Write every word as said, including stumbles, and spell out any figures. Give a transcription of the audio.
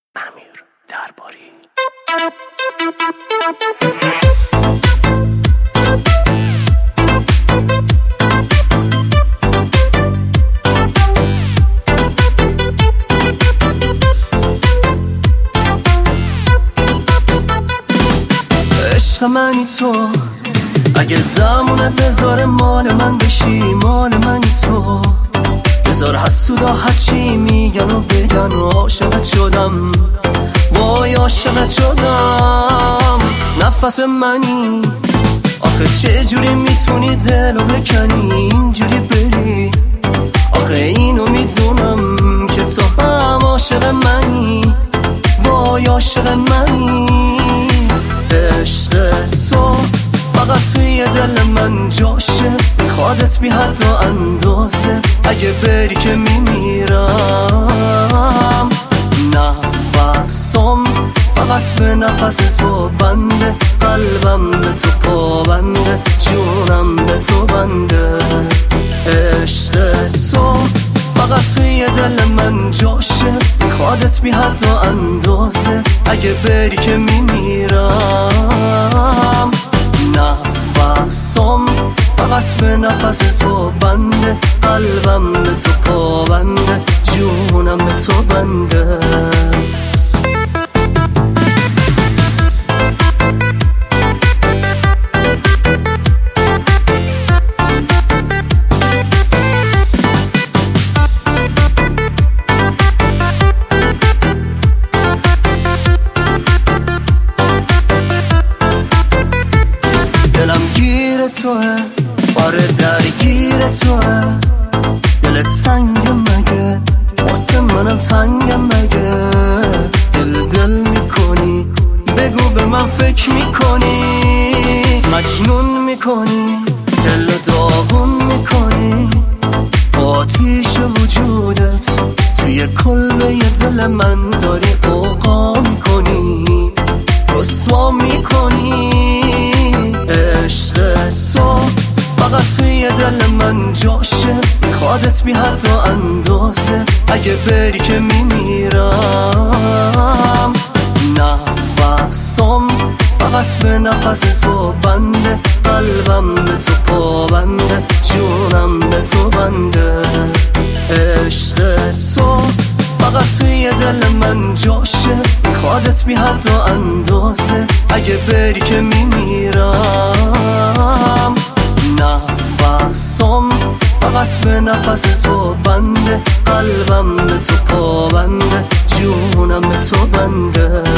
امیر درباری. عشق منی تو، اگه زمونه بذار مال من بشی، مال منی تو. بذار حسودا هرچی میگن و بگن و عاشقت شدم، وای عاشقت شدم. نفس منی، آخه چه جوری میتونی دلو بکنی اینجوری بری؟ آخه اینو میدونم که تو هم عاشق منی، وای عاشق منی. عشق تو فقط توی دل من جاشه، میخوادت بی حد و اندازه، اگه بری که میمیرم. نفسم فقط به نفس تو بنده، قلبم به تو پابنده، جونم به تو بنده. عشق تو فقط توی دل من جاشه، میخوادت بی حد و اندازه، اگه بری که میمیرم. نفسم فقط به نفس تو بنده، قلبم به تو پابنده، جونم به تو بنده. دلم گیر توه، آره درگیر توه. دلت سنگه مگه، واسه منم تنگه مگه؟ دل دل میکنی، بگو به من فکر میکنی، مجنون میکنی، دل داغون میکنی. آتیش وجودت توی کلبه دل من داری اوقا میکنی، رسوا میکنی. عشق تو فقط توی دل من جاشه، میخوادت بی حد و اندازه، اگه بری که میمیرم. نفسم فقط به نفس تو بنده، قلبم به تو پابنده، جونم به تو بنده. عشق تو فقط توی دل من جاشه، میخوادت بی حد و اندازه، اگه بری که میمیرم. نفسم فقط به نفس تو بنده، قلبم به تو پابنده، جونم به تو بنده.